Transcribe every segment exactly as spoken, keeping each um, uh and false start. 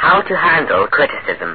How to handle criticism.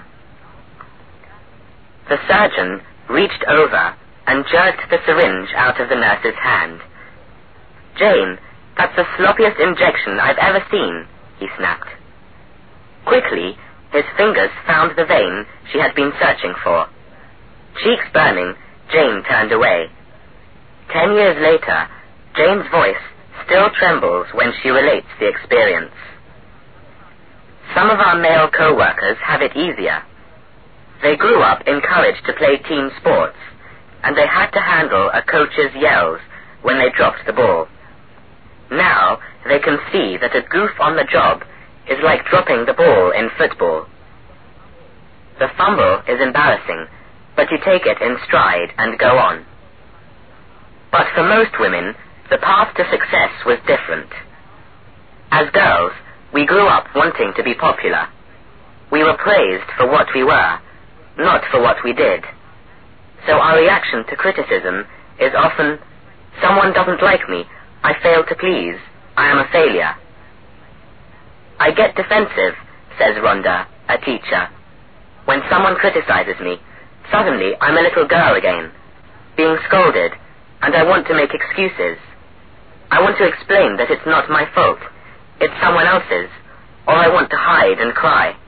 The surgeon reached over and jerked the syringe out of the nurse's hand. "Jane, that's the sloppiest injection I've ever seen," he snapped. Quickly, his fingers found the vein she had been searching for. Cheeks burning, Jane turned away. Ten years later, Jane's voice still trembles when she relates the experience. Some of our male co-workers have it easier. They grew up encouraged to play team sports, and they had to handle a coach's yells when they dropped the ball. Now they can see that a goof on the job is like dropping the ball in football. The fumble is embarrassing, but you take it in stride and go on. But for most women, the path to success was different. As girls, we grew up wanting to be popular. We were praised for what we were, not for what we did. So our reaction to criticism is often, "Someone doesn't like me, I failed to please, I am a failure." "I get defensive," says Rhonda, a teacher. "When someone criticizes me, suddenly I'm a little girl again, being scolded, and I want to make excuses. I want to explain that it's not my fault, it's someone else's, or I want to hide and cry."